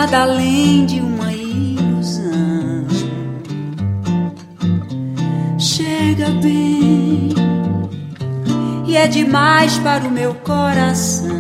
nada além de uma ilusão. Chega bem e é demais para o meu coração,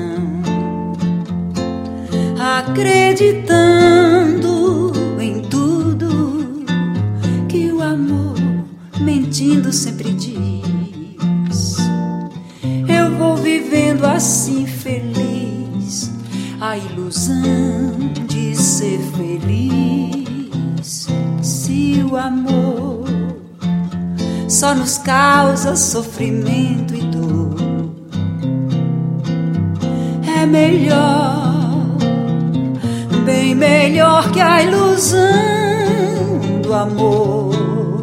acreditando em tudo que o amor mentindo sempre diz. Eu vou vivendo assim feliz, a ilusão de ser feliz. Se o amor só nos causa sofrimento e dor, é melhor, bem melhor que a ilusão do amor.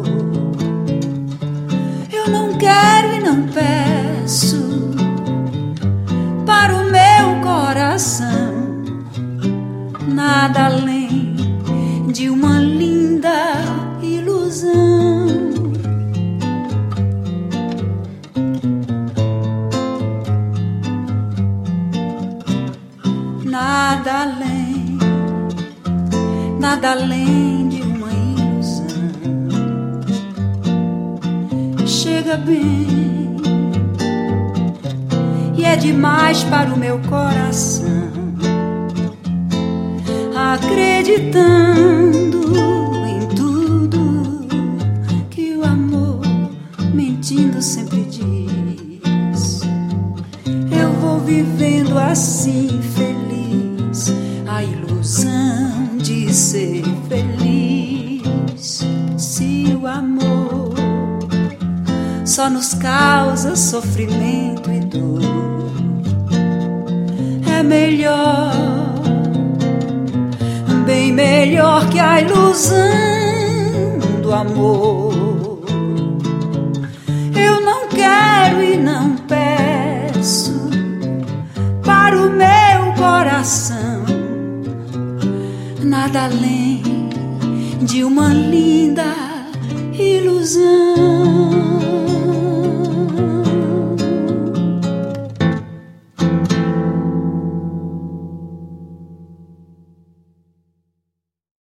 Eu não quero e não peço para o meu coração nada além de uma linda ilusão. Nada além de uma ilusão. Chega bem e é demais para o meu coração, acreditando em tudo que o amor mentindo sempre diz. Eu vou vivendo assim feliz, a ilusão de ser feliz. Se o amor só nos causa sofrimento e dor, é melhor, bem melhor que a ilusão do amor. Eu não quero e não peço para o meu coração nada além de uma linda